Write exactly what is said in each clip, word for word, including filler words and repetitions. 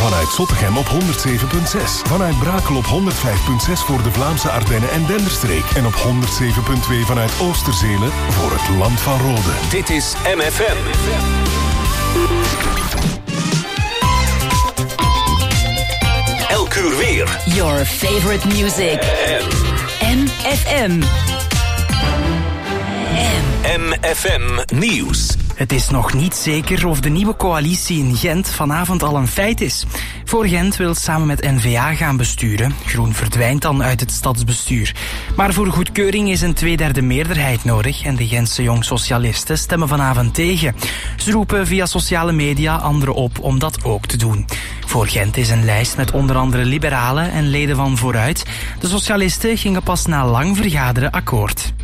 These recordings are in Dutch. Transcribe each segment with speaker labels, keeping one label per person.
Speaker 1: Vanuit Zottegem op honderd zeven komma zes. Vanuit Brakel op honderd vijf komma zes voor de Vlaamse Ardennen en Denderstreek. En op honderd zeven komma twee vanuit Oosterzele voor het Land van Rode.
Speaker 2: Dit is M F M. Elk uur weer.
Speaker 3: Your favorite music. M F M.
Speaker 2: M F M Nieuws.
Speaker 4: Het is nog niet zeker of de nieuwe coalitie in Gent vanavond al een feit is. Voor Gent wil samen met N V A gaan besturen. Groen verdwijnt dan uit het stadsbestuur. Maar voor goedkeuring is een tweederde meerderheid nodig en de Gentse jong-socialisten stemmen vanavond tegen. Ze roepen via sociale media anderen op om dat ook te doen. Voor Gent is een lijst met onder andere liberalen en leden van Vooruit. De socialisten gingen pas na lang vergaderen akkoord.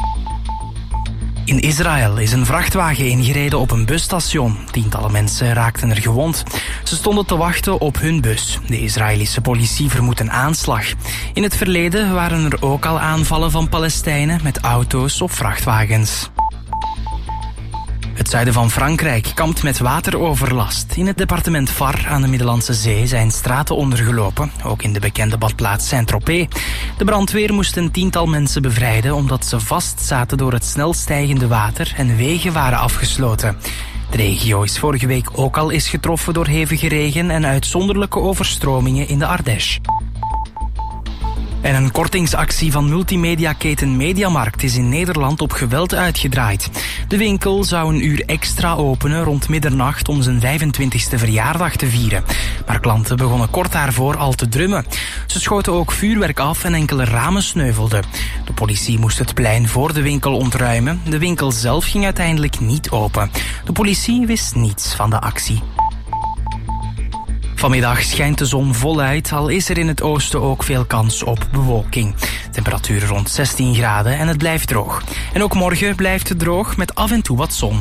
Speaker 4: In Israël is een vrachtwagen ingereden op een busstation. Tientallen mensen raakten er gewond. Ze stonden te wachten op hun bus. De Israëlische politie vermoedt een aanslag. In het verleden waren er ook al aanvallen van Palestijnen met auto's op vrachtwagens. Het zuiden van Frankrijk kampt met wateroverlast. In het departement Var aan de Middellandse Zee zijn straten ondergelopen. Ook in de bekende badplaats Saint-Tropez. De brandweer moest een tiental mensen bevrijden omdat ze vastzaten door het snel stijgende water en wegen waren afgesloten. De regio is vorige week ook al eens getroffen door hevige regen en uitzonderlijke overstromingen in de Ardèche. En een kortingsactie van multimediaketen Mediamarkt is in Nederland op geweld uitgedraaid. De winkel zou een uur extra openen rond middernacht om zijn vijfentwintigste verjaardag te vieren. Maar klanten begonnen kort daarvoor al te drummen. Ze schoten ook vuurwerk af en enkele ramen sneuvelden. De politie moest het plein voor de winkel ontruimen. De winkel zelf ging uiteindelijk niet open. De politie wist niets van de actie. Vanmiddag schijnt de zon voluit, al is er in het oosten ook veel kans op bewolking. Temperatuur rond zestien graden en het blijft droog. En ook morgen blijft het droog met af en toe wat zon.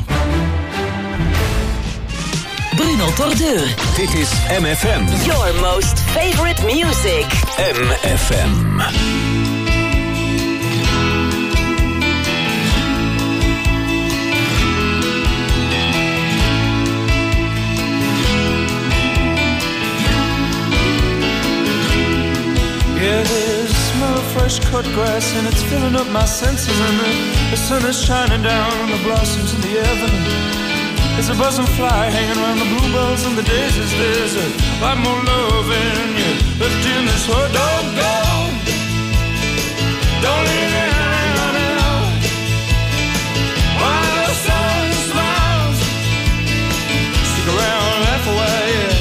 Speaker 3: Bruno Tordeur.
Speaker 2: Dit is M F M.
Speaker 3: Your most favorite music.
Speaker 2: M F M.
Speaker 5: Yeah, there's a smell of fresh cut grass and it's filling up my senses, and the, the sun is shining down on the blossoms in the avenue. There's a buzzing fly hanging around the bluebells and the daisies. There's a lot more love in you left in this world. Don't go, don't leave me hanging out while the sun smiles. Stick around, laugh away, yeah.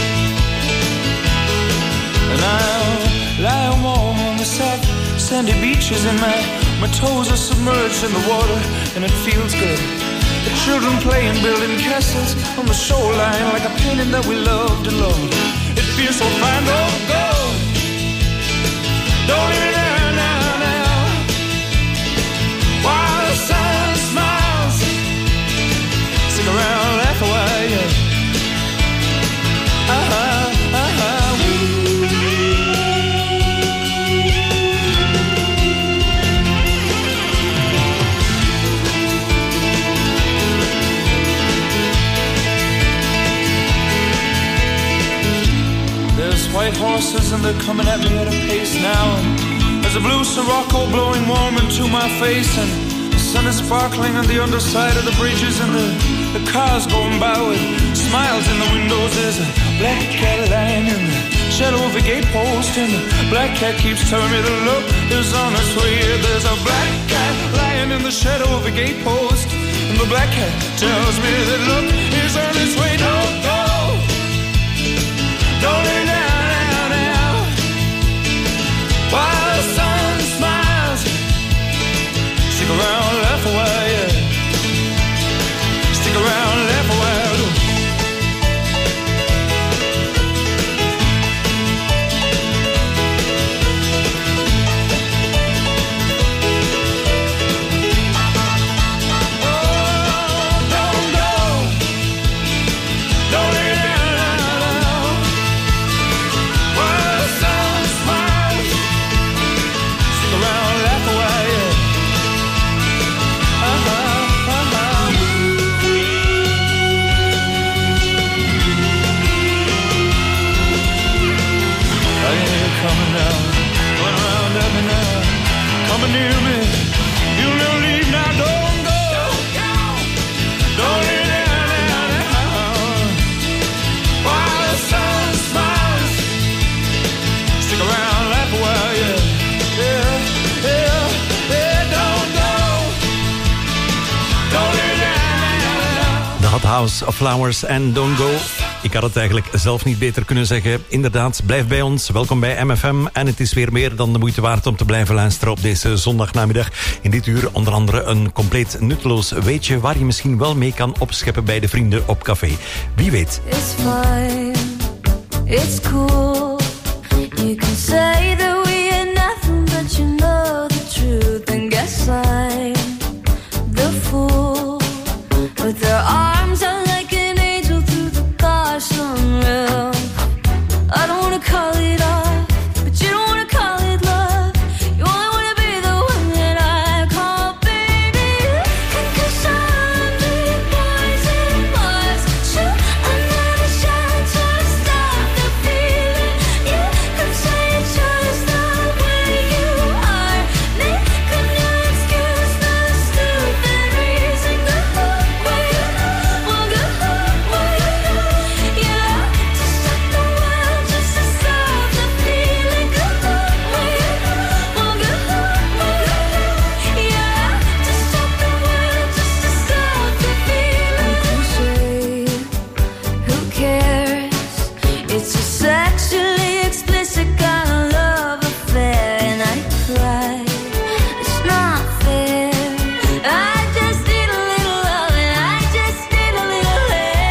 Speaker 5: And I'll lie warm on the soft sandy beaches, and my, my toes are submerged in the water, and it feels good. The children playing, building castles on the shoreline, like a painting that we loved and loved. It feels so fine. Don't go, don't leave me there now, now. While the sun smiles, stick around, laugh away, yeah. Uh-huh, uh-huh. White horses and they're coming at me at a pace now, and there's a blue Sirocco blowing warm into my face, and the sun is sparkling on the underside of the bridges, and the, the cars going by with smiles in the windows. There's a black cat lying in the shadow of a gatepost, and the black cat keeps telling me the look is on its way. There's a black cat lying in the shadow of a gatepost, and the black cat tells me that look is on its way. Don't go, don't lay down while the sun smiles. Stick around, laugh away, yeah. Stick around, laugh away. Oh, don't go,
Speaker 6: House of Flowers en Don't Go. Ik had het eigenlijk zelf niet beter kunnen zeggen. Inderdaad, blijf bij ons. Welkom bij M F M. En het is weer meer dan de moeite waard om te blijven luisteren op deze zondagnamiddag. In dit uur onder andere een compleet nutteloos weetje waar je misschien wel mee kan opscheppen bij de vrienden op café. Wie weet.
Speaker 7: It's fine, it's cool. You can say that we are nothing, but you know the truth. And guess I'm the fool. With their arms out like an angel through the gosh unreal. I don't wanna call it off, but you don't wanna call it love. You only wanna be the one that I call baby. And cause I'm big boys and boys, shoot another shot to stop the feeling. You can say it's just the way you are. Making no excuse, no stupid reason. Go where you wanna go, where you go. Yeah, to stop the world, just to stop the feeling. Go where you wanna go, where you go. Yeah, to stop the world, just to stop the feeling. Cliche, who cares? It's a sexually explicit kind of love affair, and I cry. It's not fair. I just need a little love, and I just need a little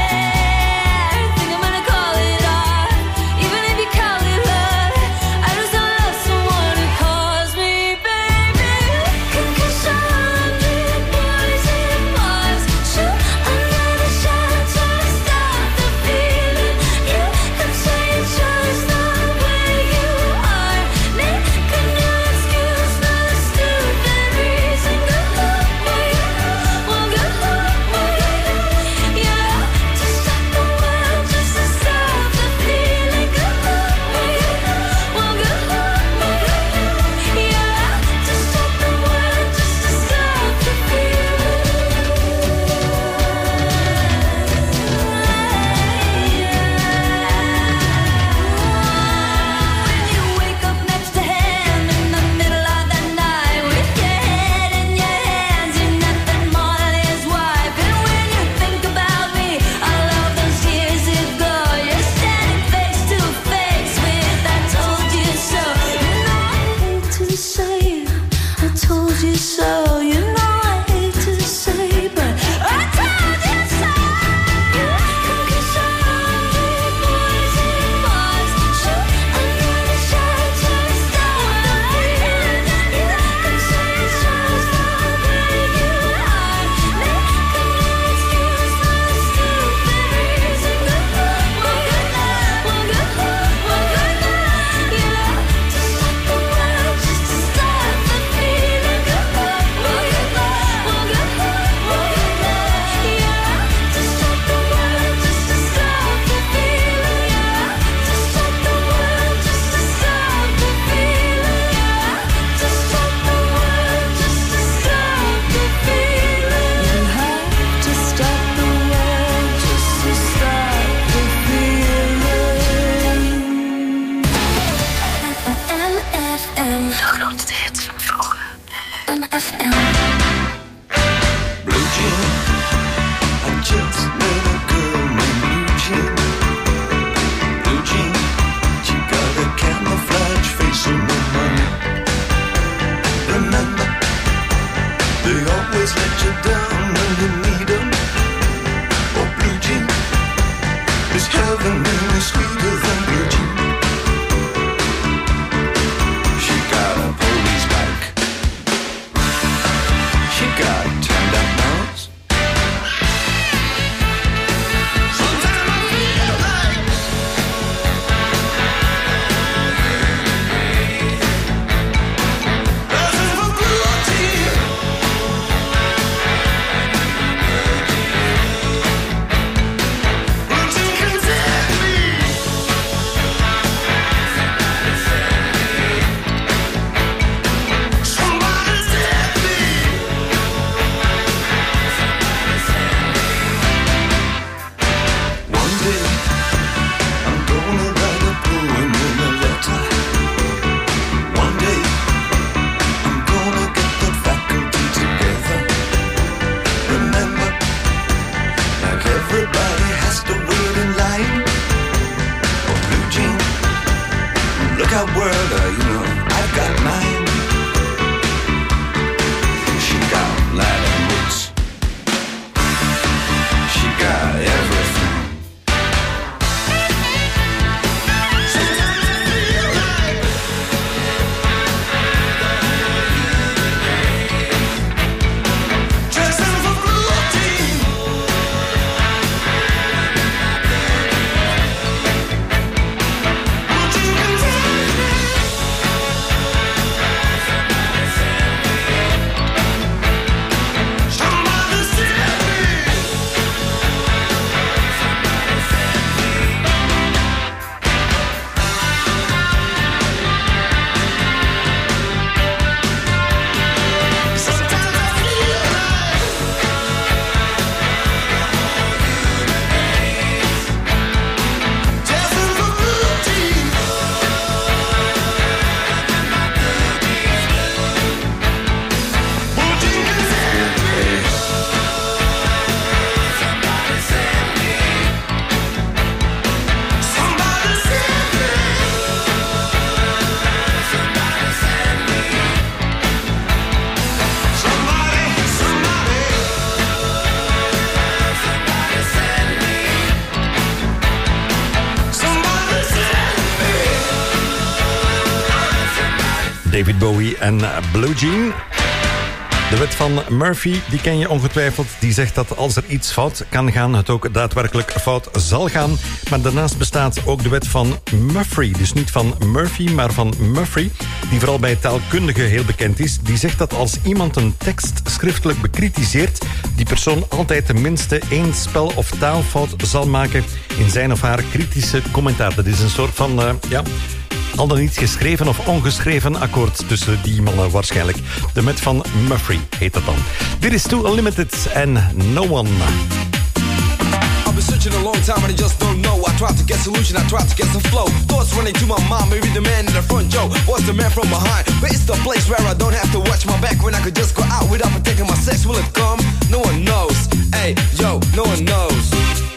Speaker 7: air. Think I'm gonna call it off, even if you call it love. I just don't love someone who calls me baby. Cause I'm big boys and boys. Shoot another shot to stop the feeling. You can say it's just the way you are. Making no excuse, no stupid reason. Go where you wanna go, where you go. Yeah, to stop the world, just to stop the feeling. Go where you wanna go, where you go. Yeah, to stop the world, just to stop the When you wake up next to him in the middle of the night with your head in your hands, you're nothing more than his wife. And when you think about me, all of those years ago, you're standing face to face with I told you so. You know I hate to say it, I told you so. You know I hate to say, but I told you so. Cause I'm big boys and boys. Shoot another shot to stop the feeling. You can say it's just the way you are. Making no excuse, no stupid reason. Go where you wanna go, where you go. Yeah, to stop the world, just to stop the feeling. Go where you wanna go, where you go. Yeah, to stop the world, just to stop the feeling. Yeah, to stop the world, just to stop the feeling. Yeah, to stop the world, just to stop the feeling. You have to stop the world, just to stop the feeling. M F M. De grootste hits van vroeger. M F M.
Speaker 8: Blue Jean, I just met a girl named Blue Jean. Blue Jean, she got a camouflage face and no money. Remember, they always let you down when you need 'em. Oh, Blue Jean, is heaven really sweeter than Blue Jean? She got a police bike. She got a turned up nose. Sometimes I feel like lessons for cruelty. Routine can take me. world, uh, you know, I've got mine. She got Latin roots. She got everything.
Speaker 6: David Bowie en Blue Jean. De wet van Murphy, die ken je ongetwijfeld. Die zegt dat als er iets fout kan gaan, het ook daadwerkelijk fout zal gaan. Maar daarnaast bestaat ook de wet van Muffrey. Dus niet van Murphy, maar van Muffrey. Die vooral bij taalkundigen heel bekend is. Die zegt dat als iemand een tekst schriftelijk bekritiseert, die persoon altijd tenminste één spel- of taalfout zal maken in zijn of haar kritische commentaar. Dat is een soort van, uh, ja... al dan niet geschreven of ongeschreven akkoord tussen die mannen waarschijnlijk. De wet van Muffrey heet dat dan. Dit is Too Unlimited en No One.
Speaker 9: I've been searching a long time and I just don't know. I tried to get solution, I tried to get some flow. Thoughts running to my mind, maybe the man in the front, Joe was the man from behind. But it's the place where I don't have to watch my back, when I could just go out without protecting my sex. Will it come? No one knows. Hey, yo, no one knows.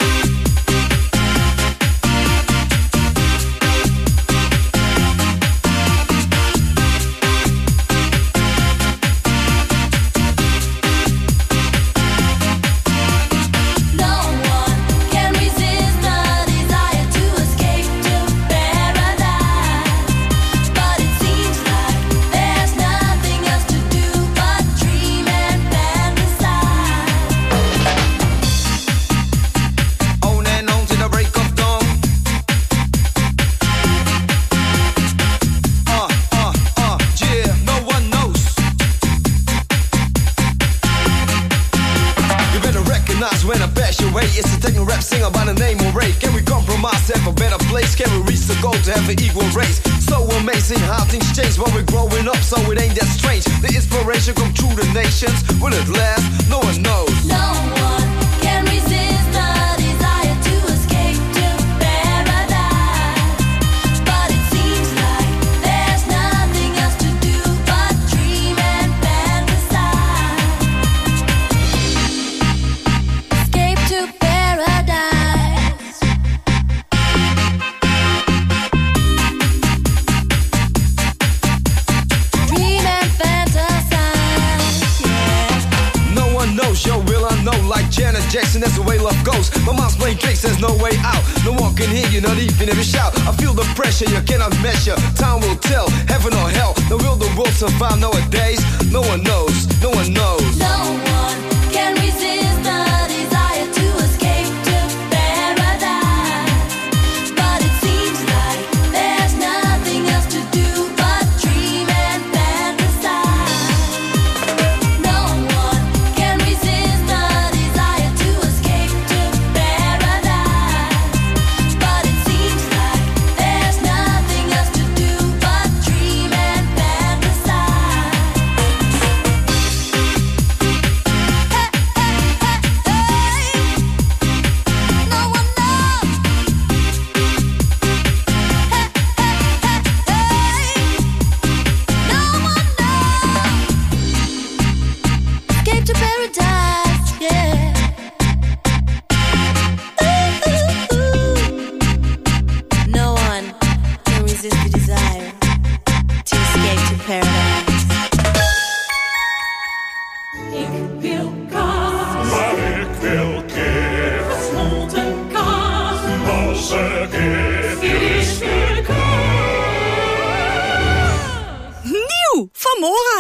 Speaker 9: It's a techno rap singer by the name of Ray. Can we compromise, have a better place? Can we reach the goal to have an equal race? So amazing how things change when we're growing up, so it ain't that strange. The inspiration come through the nations. Will it last? No one knows.
Speaker 7: No one can resist the desire to escape to paradise. But it seems like there's nothing else to do but dream and fantasize. Escape to paradise. Dream and fantasize, yeah.
Speaker 9: No one knows, yo, will I know? Like Janet Jackson, that's the way love goes. My mind's playing tricks, there's no way out. No one can hear you, not even if you shout. I feel the pressure, you cannot measure. Time will tell, heaven or hell. Now will the world survive nowadays? No one knows, no one knows.
Speaker 7: No one can resist the desire to escape to paradise. But it seems like there's nothing else to do but dream and fantasize. No one can resist the desire to escape to paradise. But it seems like there's nothing else to do but dream and fantasize. Hey, hey, hey.
Speaker 10: Nieuw van Mora.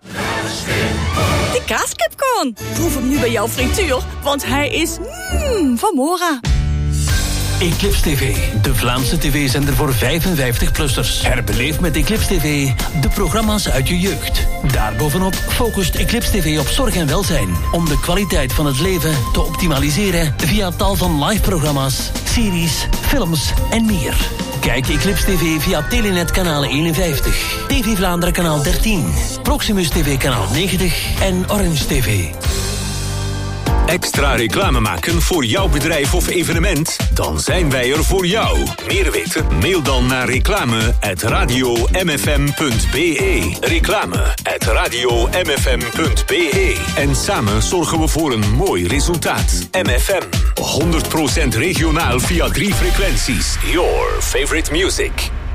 Speaker 10: De kaaskipcorn. Proef hem nu bij jouw frituur, want hij is mm, van Mora.
Speaker 11: Eclipse T V, de Vlaamse tv-zender voor vijfenvijftig-plussers. Herbeleef met Eclipse T V de programma's uit je jeugd. Daarbovenop focust Eclipse T V op zorg en welzijn. Om de kwaliteit van het leven te optimaliseren via tal van live-programma's, series, films en meer. Kijk Eclipse T V via Telenet kanaal eenenvijftig, T V Vlaanderen kanaal dertien, Proximus T V kanaal negentig en Orange T V.
Speaker 2: Extra reclame maken voor jouw bedrijf of evenement? Dan zijn wij er voor jou. Meer weten? Mail dan naar reclame at radio m f m punt b e. Reclame at radio m f m punt b e. En samen zorgen we voor een mooi resultaat. M F M, honderd procent regionaal via drie frequenties. Your favorite music.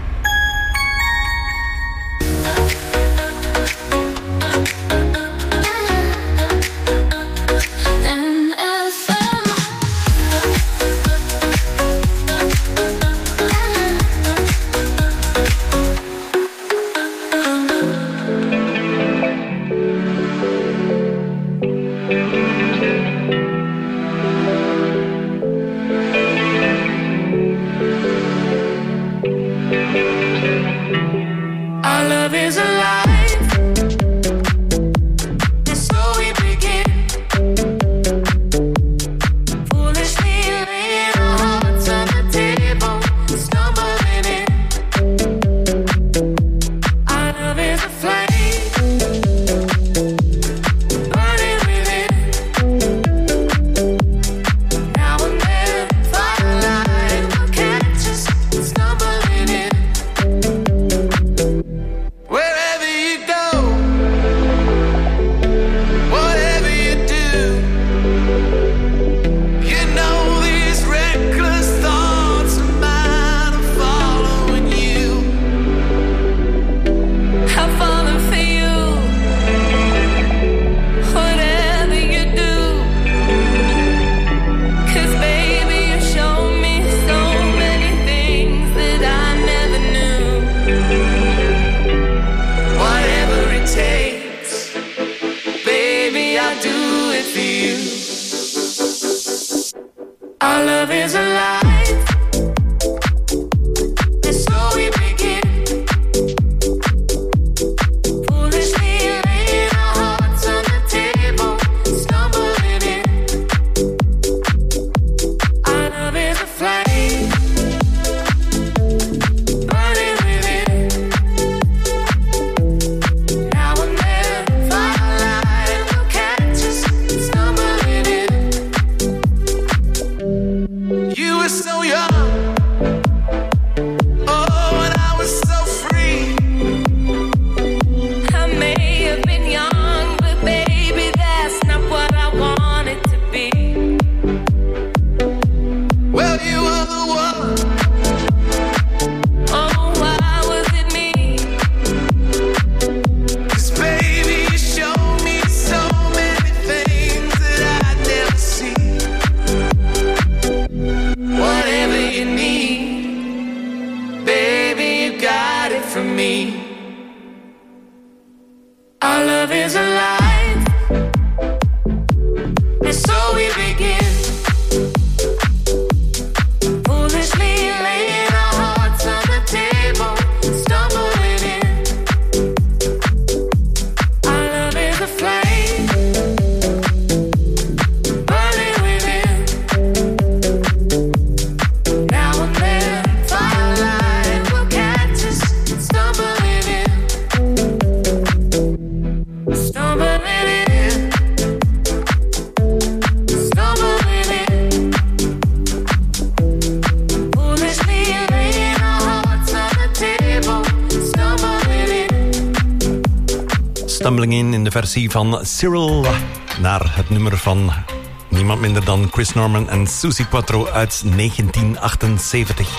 Speaker 6: Stumbling In in de versie van Cyril naar het nummer van niemand minder dan Chris Norman en Susie Quattro uit negentien achtenzeventig.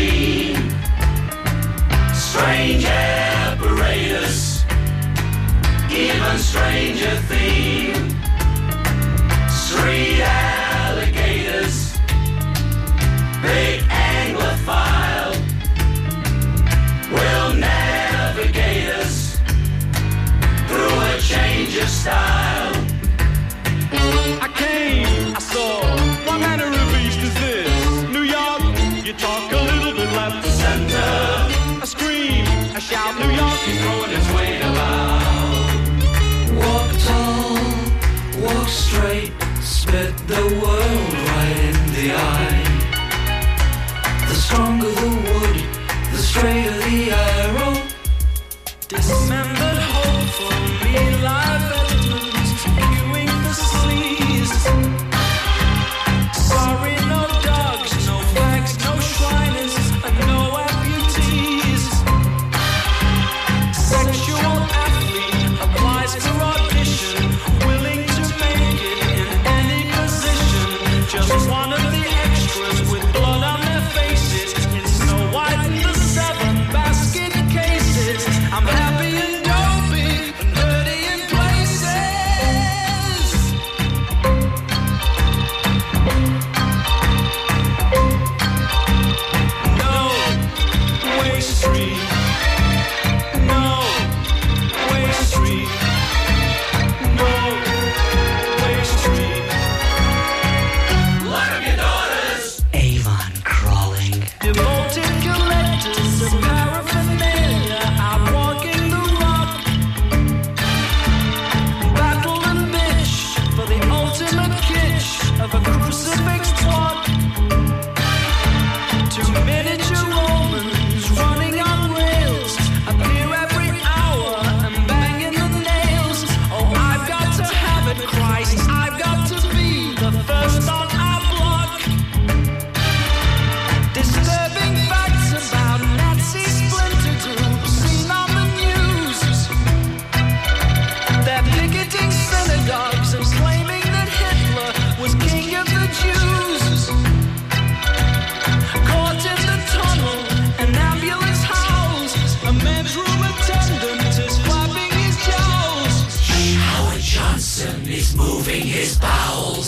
Speaker 12: seen. Strange apparatus, even stranger theme. Street alligators, big anglophile, will navigate us through a change of style.
Speaker 5: I came, I saw, what manner of beast is this? New York, you talk a little bit left to center. A scream, a shout, New York is throwing its weight about.
Speaker 12: Walk tall, walk straight, spit the world right in the eye. The stronger the wood, the straighter the arrow.
Speaker 5: Dismembered hope for me, live veterans, viewing the seas. Sorry, no dogs, no flags, no shriners, and no amputees. Sexual athlete applies for audition, willing to make it in any position. Just one of the extras with blood on their faces. It's Snow White and the seven basket cases. I'm happy and dopey and dirty in places. No way street. No way street. No way street. Look at your daughters.
Speaker 12: Avon crawling.
Speaker 5: Devoted collectors of paraphernalia out walking the rock. Battle and bitch for the ultimate kitsch of a crucifix plot. Two miniature Romans running on rails appear every hour and banging the nails. Oh, I've got to have it, Christ. I've got to be the first on our block. Disturbing facts about Nazi splinter groups seen on the news. They're picketing synagogues and claiming that Hitler was king of the Jews. Caught in the tunnel, an ambulance howls. A men's room attendant is flapping his jowls.
Speaker 12: Howard Johnson is moving his bowels.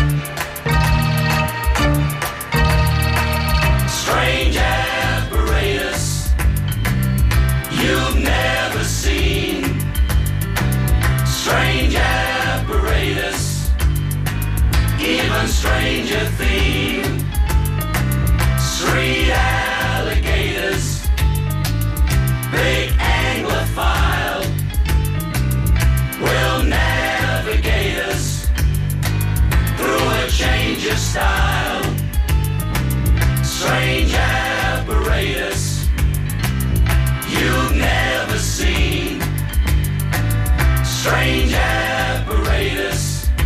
Speaker 12: Strange apparatus you've never seen. Strange apparatus, even stranger theme. Street alligators, big anglophile, will navigate us through a change of style. Strange apparatus you've never seen. Strange apparatus,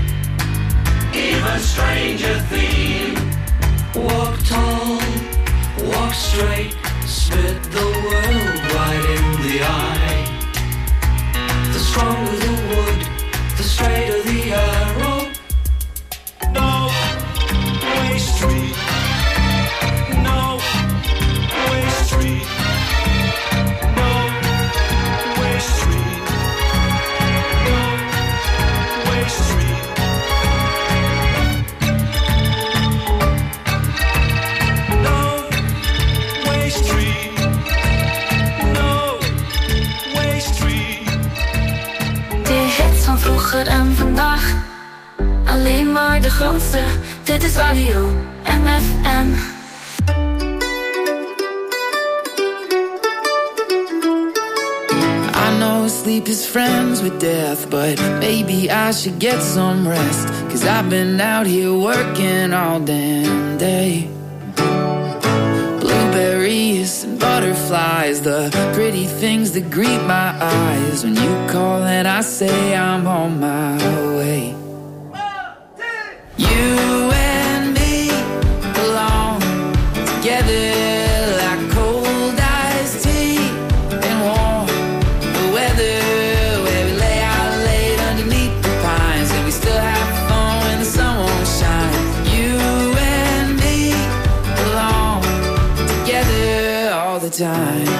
Speaker 12: even stranger theme. Walk tall, walk straight, spit the world right in the eye. The stronger the wood, the straighter the arrow.
Speaker 5: No way street. No way street. No way street. No way street. No way street. No way street.
Speaker 7: De hits van vroeger en vandaag, alleen maar de grootste. Dit is Radio M F M.
Speaker 13: I know sleep is friends with death, but maybe I should get some rest. Cause I've been out here working all damn day. Blueberries and butterflies, the pretty things that greet my eyes. When you call and I say I'm on my way. You and me belong together like cold iced tea and warm the weather, where we lay out late underneath the pines and we still have fun when the sun won't shine. You and me belong together the time.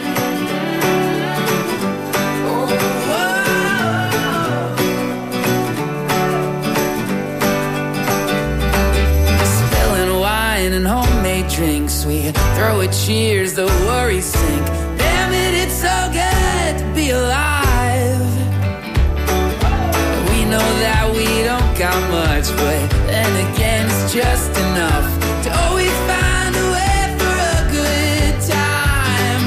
Speaker 13: Spilling wine and homemade drinks, we throw a cheers, the worries sink. Damn it, it's so good to be alive. We know that we don't got much, but then again it's just enough to always find a way for a good time.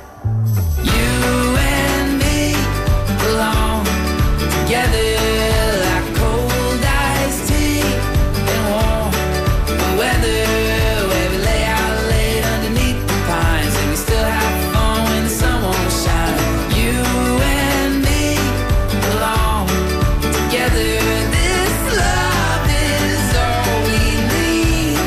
Speaker 13: You and me belong together like cold iced tea and warm weather, where we lay out late underneath the pines and we still have fun when the sun won't shine. You and me belong together. This love is all we need.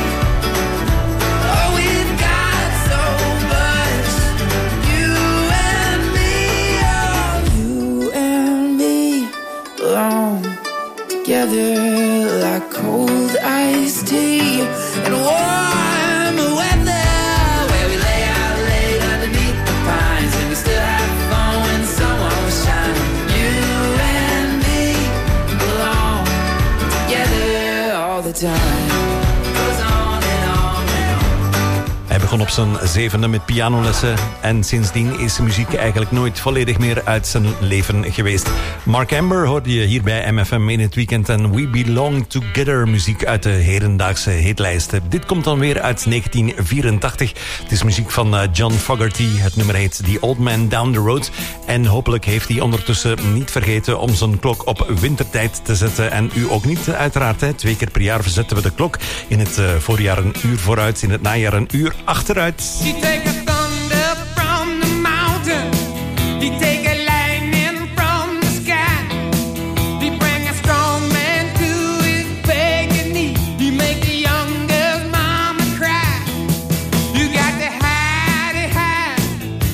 Speaker 13: Oh, we've got so much. You and me, oh, you and me belong together like cold iced tea and warm weather, where we lay out late underneath the pines and we still have fun when the sun won't shine. You and me belong together all the time. Goes on and on and on.
Speaker 6: Hij begon op zijn zevende met pianolessen en sindsdien is muziek eigenlijk nooit volledig meer uit zijn leven geweest. Mark Amber hoorde je hier bij M F M in het weekend en We Belong Together, muziek uit de hedendaagse hitlijsten. Dit komt dan weer uit negentien vierentachtig. Het is muziek van John Fogerty. Het nummer heet The Old Man Down the Road. En hopelijk heeft hij ondertussen niet vergeten om zijn klok op wintertijd te zetten. En u ook niet, uiteraard. Hè. Twee keer per jaar verzetten we de klok. In het uh, voorjaar een uur vooruit, in het najaar een uur achteruit.
Speaker 14: He take a thunder from the mountain. He take a lightning from the sky. He bring a strong man to his begging knee. He make the youngest mama cry. You got to hide it high.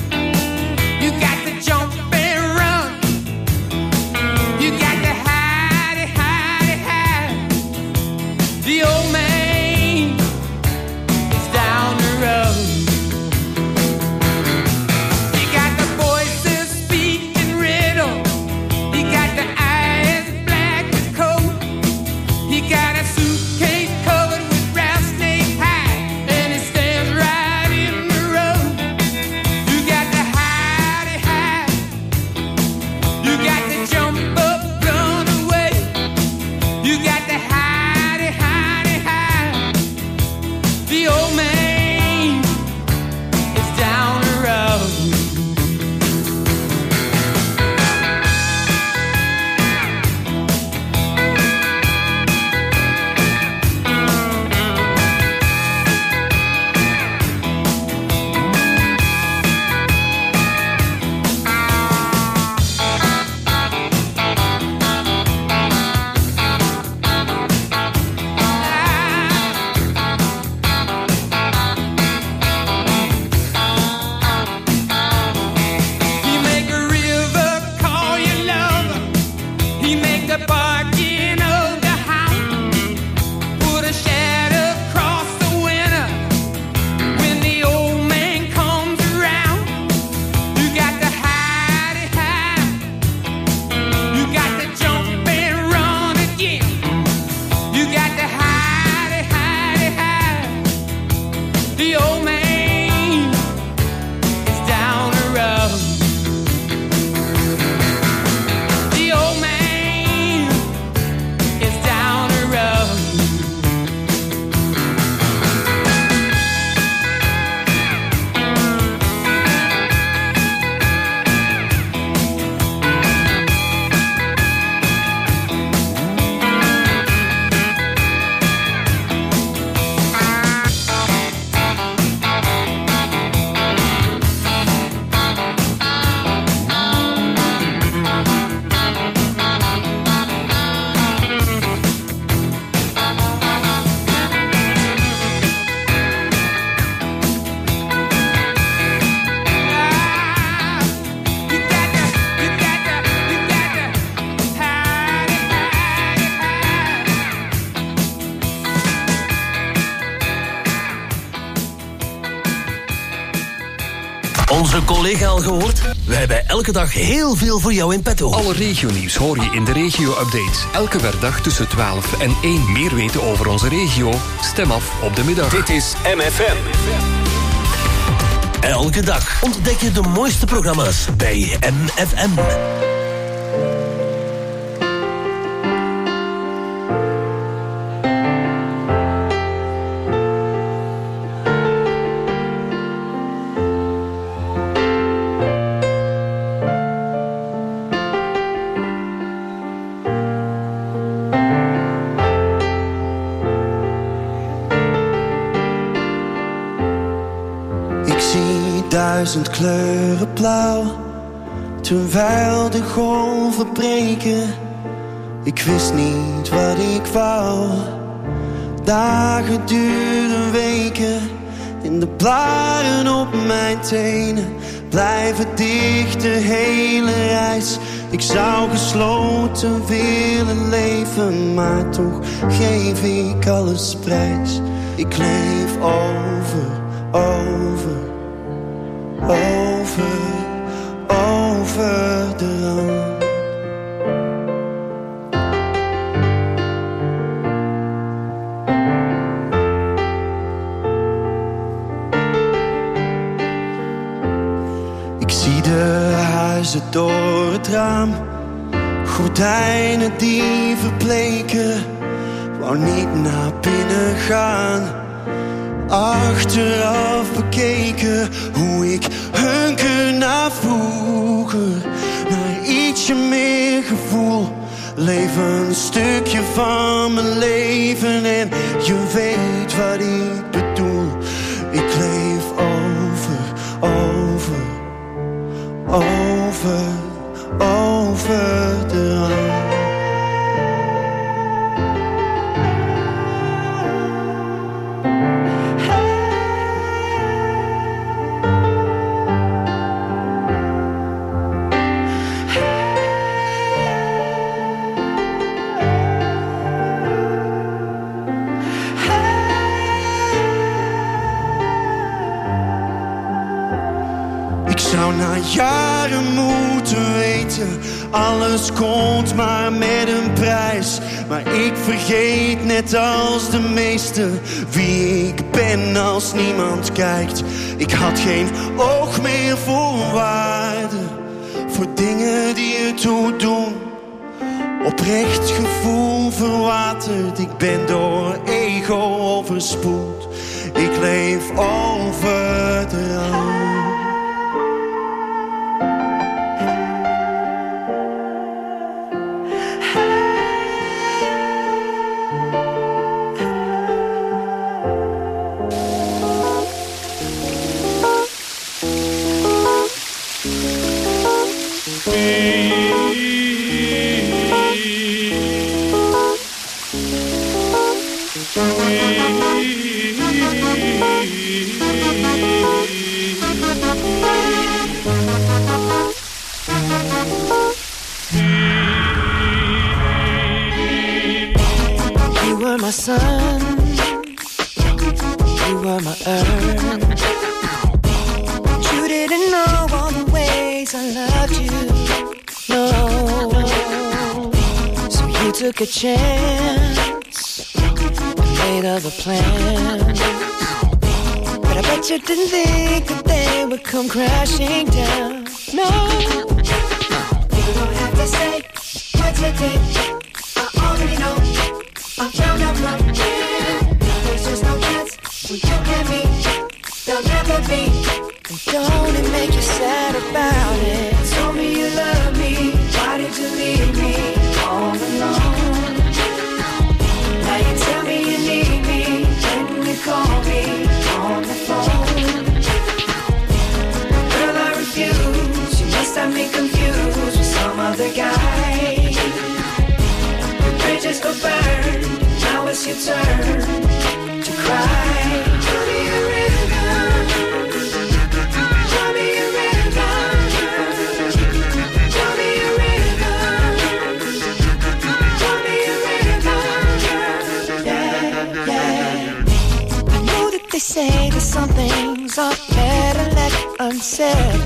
Speaker 14: You got to jump and run. You got to hide it, hide it, hide. The old man is down the road. He got the voices speaking riddle. He got the eyes black as coal. He got a suitcase covered with rattlesnake hide, and he stands right in the road. You got to hide it, hide. You got to jump up, run away. You got to hide it, hide it, hide. The old man is down the road. He make a river call your lover. He make the barking of the hound. Put a shadow across the winter when the old man comes around. You got to hide it, hide. You got to jump and run again. You got to hide it, hide it, hide. The old man is down the road. The old man is down the road.
Speaker 11: Onze collega al gehoord? Wij hebben elke dag heel veel voor jou in petto.
Speaker 15: Alle regionieuws hoor je in de regio-updates. Elke werkdag tussen twaalf en één. Meer weten over onze regio? Stem af op de middag.
Speaker 2: Dit is M F M.
Speaker 11: Elke dag ontdek je de mooiste programma's bij M F M.
Speaker 16: Duizend kleuren blauw, terwijl de golven breken. Ik wist niet wat ik wou. Dagen duren weken, en de blaren op mijn tenen blijven dicht de hele reis. Ik zou gesloten willen leven, maar toch geef ik alles prijs. Ik leef over, over, over, over de rand. Ik zie de huizen door het raam, gordijnen die verbleken. Wou niet naar binnen gaan. Achteraf bekeken hoe ik hunker naar vroeger, naar ietsje meer gevoel. Leef een stukje van mijn leven en je weet wat ik bedoel. Ik leef over, over, over, over de rand. Na jaren moeten weten, alles komt maar met een prijs. Maar ik vergeet net als de meesten wie ik ben als niemand kijkt. Ik had geen oog meer voor waarde, voor dingen die ertoe doen. Oprecht gevoel verwaterd, ik ben door ego overspoeld. Ik leef over de rand.
Speaker 17: My sun, you were my earth. You didn't know all the ways I loved you, no. So you took a chance, made other plans. But I bet you didn't think that they would come crashing down, no. You don't have to say what you did, I already know. I'm found out my man. There's just no chance when you and me, there'll never be. And don't it make you sad about it? Told me you love me, why did you leave me all alone? Now you tell me you need me when you call me on the phone. Girl, I refuse, you must have me confused with some other guy. The bridges go burn, now it's your turn to cry. Show me a rhythm, show me a rhythm, show me a rhythm, show me a rhythm, yeah, yeah. I know that they say that some things are better left and said,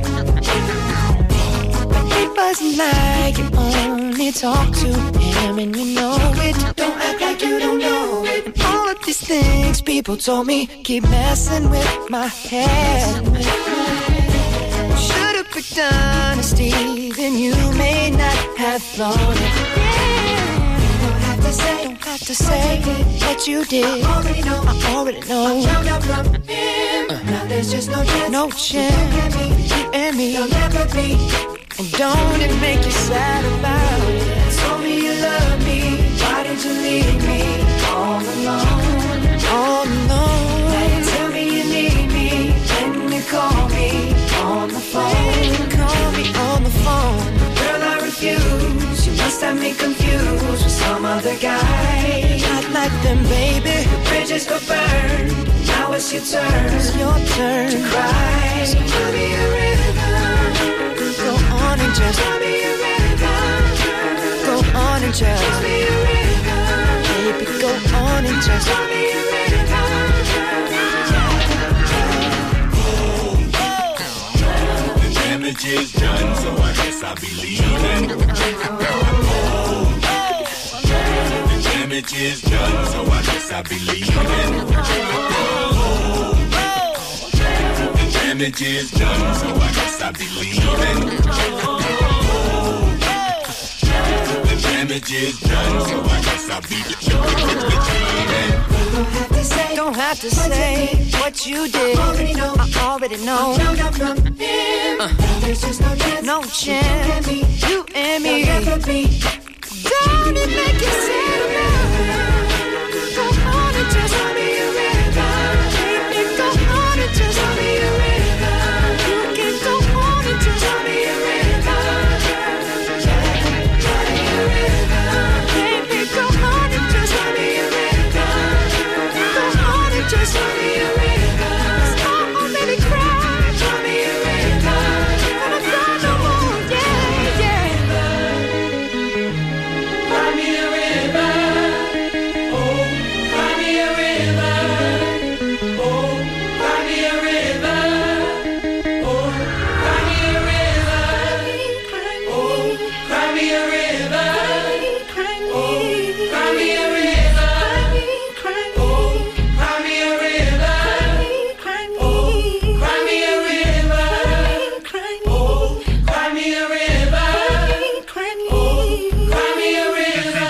Speaker 17: but it wasn't like you only talk to him and you know it. Don't act like you don't know it. And all of these things people told me keep messing with my head. Should've picked honesty, then you may not have thought it. Don't have to say, don't have to say what you did. I already know, I already know. I found out from him. Uh. Now there's just no chance, no chance. You and me, you'll never be. And don't it make you sad about it? Told me you love me. Why did you leave me all alone? All alone. Now you tell me you need me, and you call me on the phone. Call me on the phone. Girl, I refuse. You must have me confused with some other guy. Not like them, baby. The bridges go burn. Now it's your turn. It's your turn to cry. So tell me a rhythm. Go on and just tell me a rhythm. Go on and just tell me a rhythm. Baby, go on and just tell me a rhythm.
Speaker 18: The damage is done, so I guess I'll be leaving. The damage is done, so I guess I'll be leaving. The damage is done, so I guess I'll be leaving. The damage is done, so I guess I'll be leaving.
Speaker 17: Don't have to say, don't have to say what you did. I already know, I already know. Found out from him. Uh. There's just no chance, no chance. You and me, don't it make you sad enough? Go on and just tell me a rhythm. Baby, go on and just tell me a rhythm. You can go on and just tell me a rhythm. Tell me a rhythm. Baby, go on and just tell me a rhythm. Go on and just tell me a rhythm. Stop already crying. Tell me a rhythm. Gonna cry no more, yeah, yeah.
Speaker 12: Cry me a river, oh, cry me a river, oh, cry me a river, oh, cry me a river, oh, cry me a river, oh, cry me a river, oh, cry me a river, oh, cry me a river, oh, cry me a river, oh, cry me a river.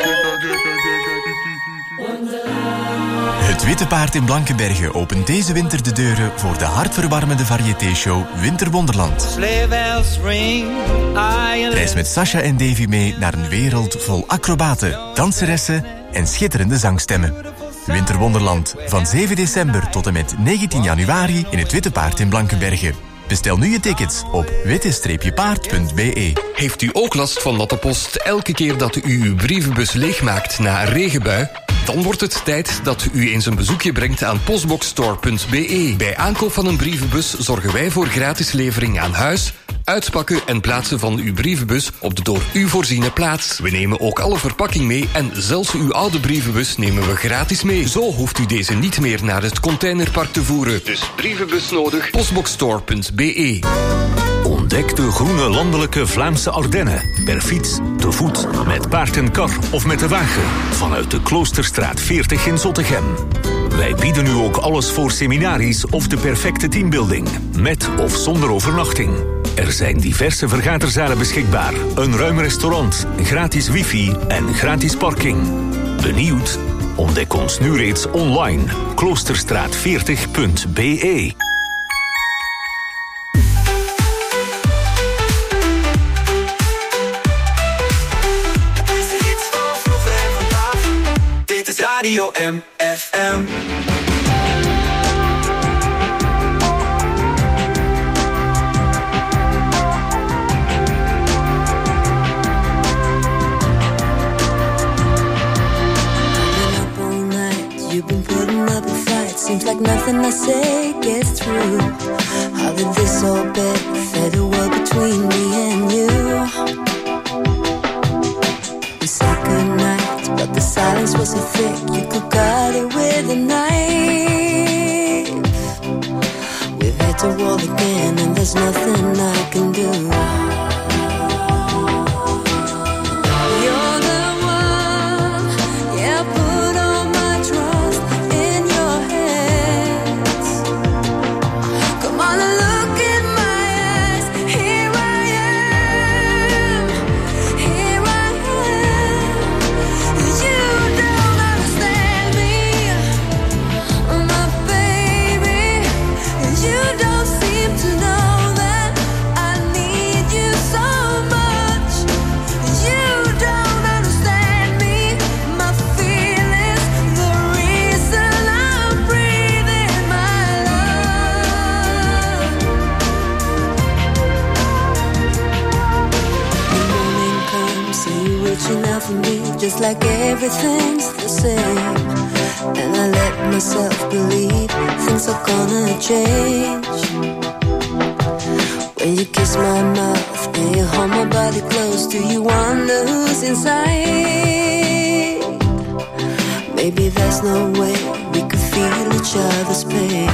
Speaker 19: Het Witte Paard in Blankenberge opent deze winter de deuren voor de hartverwarmende variété-show Winterwonderland. Reis met Sasha en Davy mee naar een wereld vol acrobaten, danseressen en schitterende zangstemmen. Winterwonderland van zeven december tot en met negentien januari in het Witte Paard in Blankenberge. Bestel nu je tickets op witte paard punt b e.
Speaker 15: Heeft u ook last van natte post elke keer dat u uw brievenbus leegmaakt na een regenbui? Dan wordt het tijd dat u eens een bezoekje brengt aan postboxstore punt b e. Bij aankoop van een brievenbus zorgen wij voor gratis levering aan huis, uitpakken en plaatsen van uw brievenbus op de door u voorziene plaats. We nemen ook alle verpakking mee en zelfs uw oude brievenbus nemen we gratis mee. Zo hoeft u deze niet meer naar het containerpark te voeren. Dus brievenbus nodig, postboxstore punt b e.
Speaker 2: Ontdek de groene landelijke Vlaamse Ardennen. Per fiets, te voet, met paard en kar of met de wagen. Vanuit de Kloosterstraat veertig in Zottegem. Wij bieden u ook alles voor seminaries of de perfecte teambuilding. Met of zonder overnachting. Er zijn diverse vergaderzalen beschikbaar. Een ruim restaurant, gratis wifi en gratis parking. Benieuwd? Ontdek ons nu reeds online. kloosterstraat veertig punt b e.
Speaker 8: Radio M F M.
Speaker 7: You've been putting up a fight. Seems like nothing I say gets through. How did this all bet fade away between me and you? We said goodnight, but the silence was so thick you could cut it with a knife. We've hit the wall again, and there's nothing I can do. You're the one, yeah, put all my trust in your hands. Come on and look in my eyes, here I am, here I am. You don't understand me, my baby. You don't seem to know that I need you so much. You don't understand me, my feelings, the reason I'm breathing my love. The morning comes, see you reaching out for me, just like everything's the same. And I let myself believe things are gonna change. When you kiss my mouth and you hold my body close, do you wonder who's inside? Maybe there's no way we could feel each other's pain.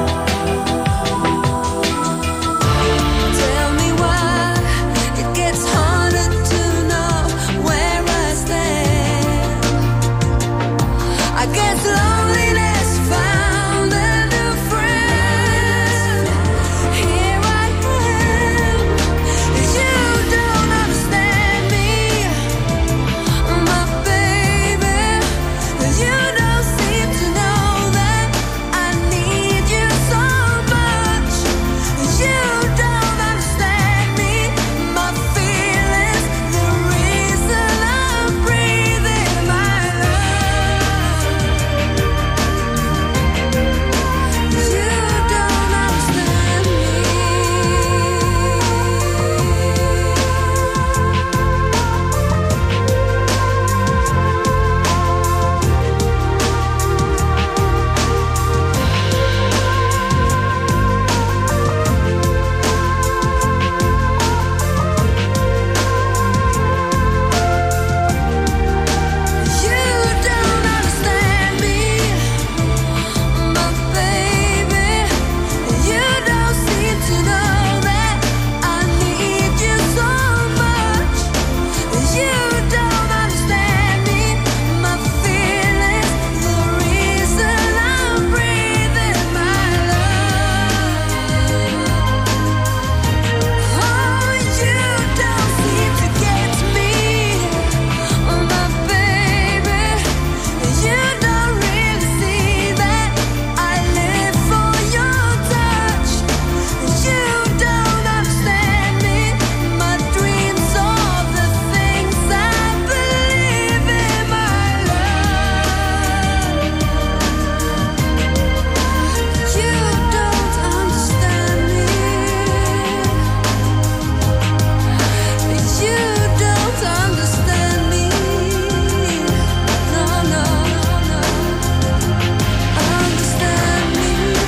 Speaker 7: Tell me why it gets harder to know where I stand. I guess loneliness found a new friend. Here I am. You don't understand me, my baby. You don't seem to know that I need you so much. You don't understand me, my feelings, the reason I'm breathing my love. You don't understand me. You don't understand me, my baby. You don't seem to know that I need you so much. You don't understand me, my feelings, the reason I'm breathing my love. Oh, you don't seem to get me, my baby. You don't really see that I live for your touch. You don't understand me, my dreams or the things I believe in, my love. You don't understand me. You don't understand me. No, no, no. Understand me.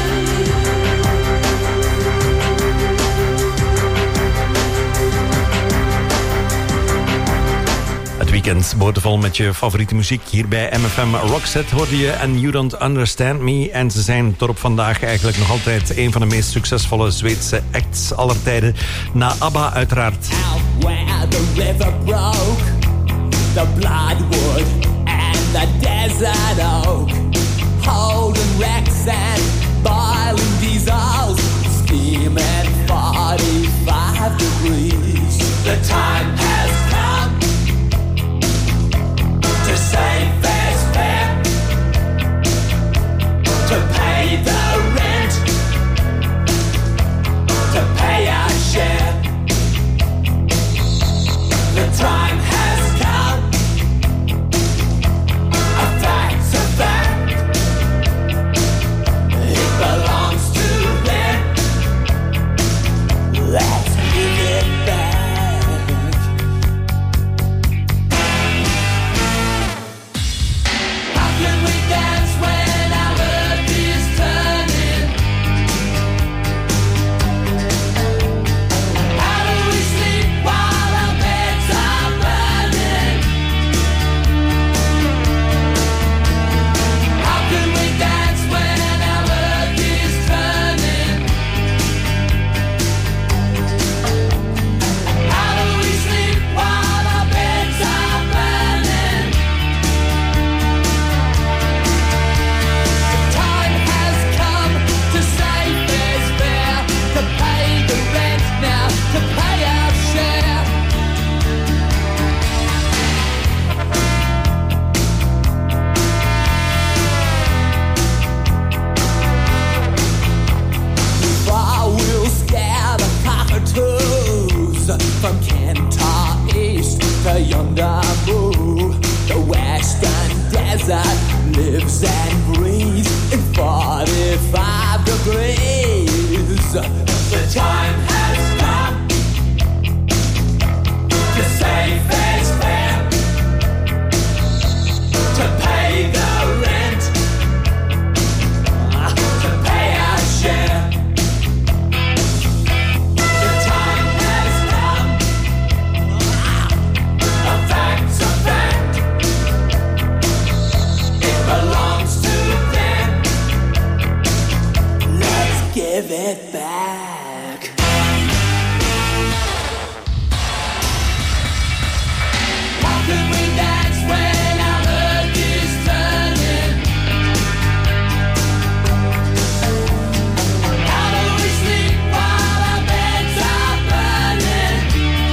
Speaker 6: Het weekend boordevol met je favoriete muziek. Hier bij M F M Rockset hoorde je en You Don't Understand Me. En ze zijn tot op vandaag eigenlijk nog altijd een van de meest succesvolle Zweedse acts aller tijden. Na ABBA uiteraard.
Speaker 20: Where the river broke, the bloodwood and the desert oak, holding wrecks and boiling diesels, steaming forty-five degrees. The time has come to save this fair, to pay the rent, to pay our share. The time has come, a fact's a fact. It belongs to them. yonder moon. The western desert lives and breathes in forty-five degrees. The time has come to say fair's fair, to pay the rent, to pay our share. The time has come, a fact's a fact, it belongs to them. Let's give it back. How can we dance when our earth is turning? How do we sleep while our beds are burning?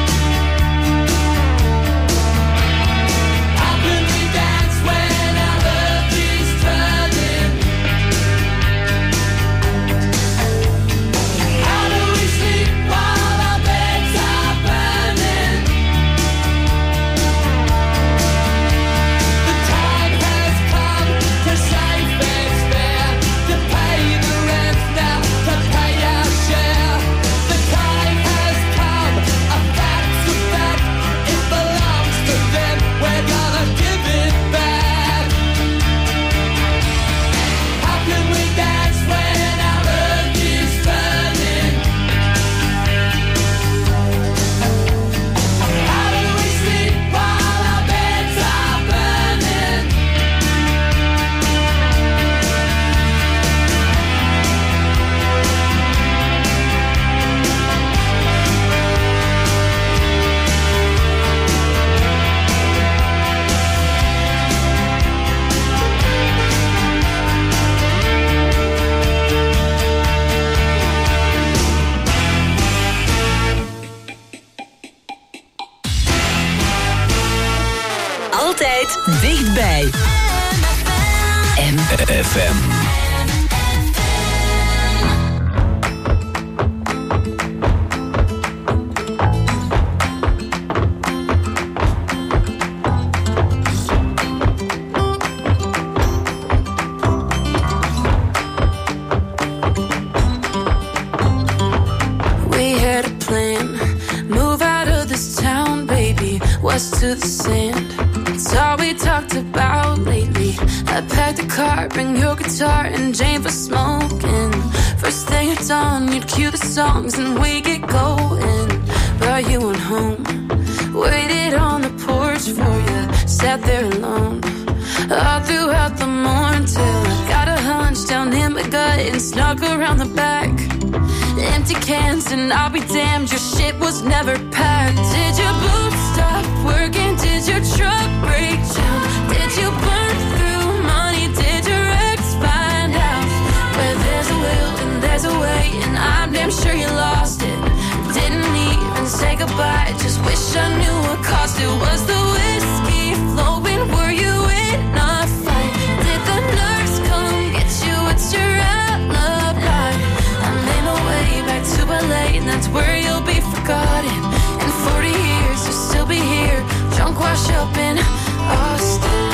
Speaker 20: How can we dance when our earth is turning? How do we sleep while our beds are burning? The time has come to say fair's fair, to pay the rent now, to pay our share. The time has come, a fact's a fact, it belongs to them, we're gonna give it back. How can we dance when our earth is burning? How do we sleep while our beds are burning?
Speaker 3: Altijd dichtbij. M
Speaker 2: F M.
Speaker 13: We had a plan, move out of this town, baby, west to the sand. It's all we talked about lately. I packed the car, bring your guitar and Jane for smoking. First thing at dawn, you'd cue the songs and we get going. Brought you on home, waited on the porch for you, sat there alone all throughout the morning till I got a hunch down in my gut and snuck around the back. Empty cans and I'll be damned, your shit was never packed. Did your boots stop working? Did your truck break down? Did you burn through money? Did your ex find out? Where there's a will and there's a way, and I'm damn sure you lost it. Didn't even say goodbye, just wish I knew what caused it. Was the whiskey flowing? Were you in a fight? Did the nurse come get you? What's your alibi? I made my way back to L A, and that's where you'll be forgotten. In forty years, you'll still be here, drunk, wash up in Austin.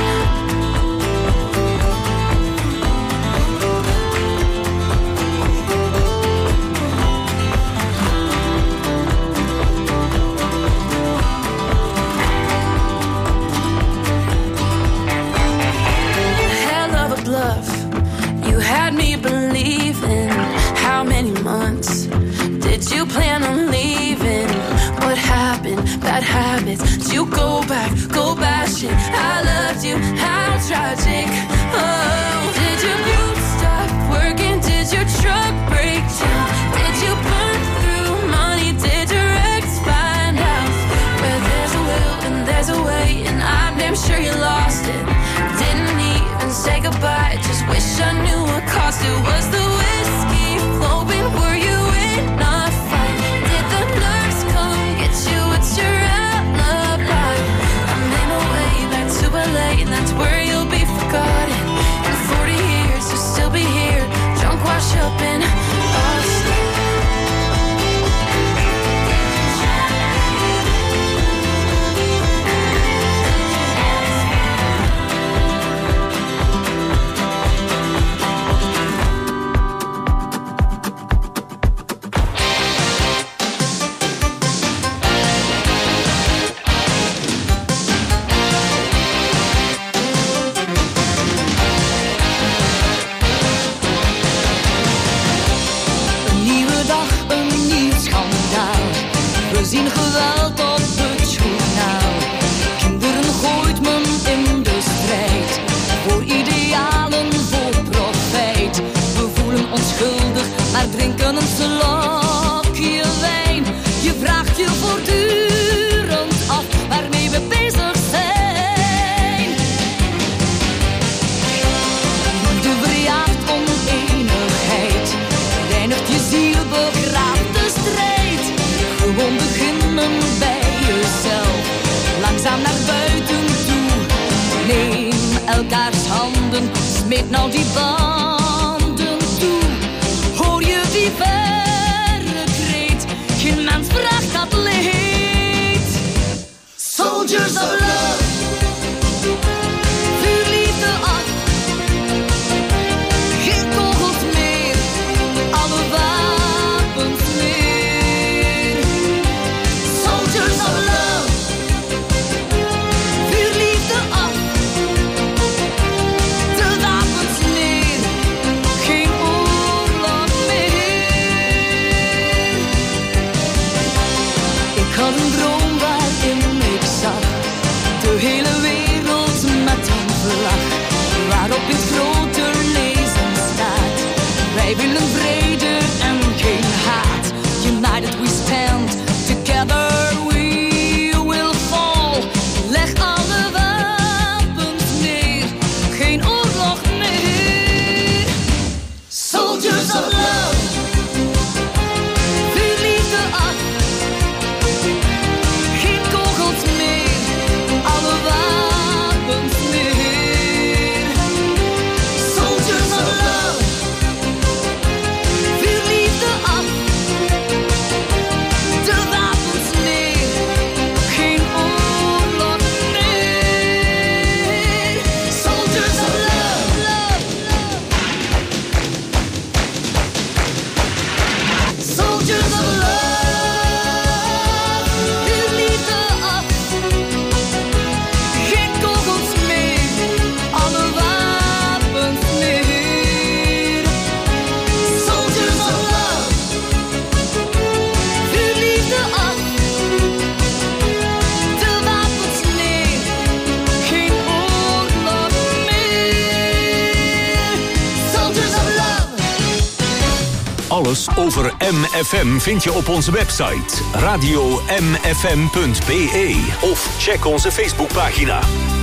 Speaker 13: Hell of a bluff, you had me believing. How many months did you plan on leaving? What happened? Bad habits. Did you go back, go bashing? I loved you, how tragic. Oh, did your boots stop working? Did your truck break down? Did you burn through money? Did your ex find out? Where there's a will and there's a way, and I'm damn sure you lost it. Didn't even say goodbye, just wish I knew what caused it. Was the whiskey flowing? Were you in a fight? Did the nurse come get you? What's your alibi? I made my way back to L A, and that's where you'll be forgotten. In
Speaker 7: zien geweld op het journaal. Kinderen gooit men in de strijd. Voor idealen, voor profijt. We voelen ons schuldig, maar drinken een slokje wijn. Je vraagt je voortdurend af waarmee we bezig zijn. Liefde verjaagt oneenigheid. Reinigt je ziel, begraaft de strijd. Gewoon beginnen bij jezelf. Langzaam naar buiten toe. Neem elkaars handen, smeet nou die banden toe. Hoor je die verre kreet? Geen mens vraagt dat leed. Soldiers of love. Vuur liefde af. Geen kogels meer. Alle wapens meer. Soldiers of love. Vuur liefde af. De wapens neer. Geen oorlog meer. Ik had een droom waarin ik zag de hele wereld met een vlag, waarop in grote lezen staat: wij willen vrede en geen haat. United we stand, together we will fall. Leg alle wapens neer, geen oorlog meer. Soldiers of love. Vuur liefde af. Geen kogels meer, alle wapens neer. Soldiers of love. Vuur liefde af. De wapens neer, geen oorlog meer. Soldiers of love, love, love. Soldiers of love. Vuur liefde af. Geen kogels meer, alle wapens neer. Soldiers of love. Vuur liefde af. De wapens neer, geen oorlog meer. Soldiers of love.
Speaker 2: Alles over M F M vind je op onze website radio m f m punt b e of check onze Facebookpagina.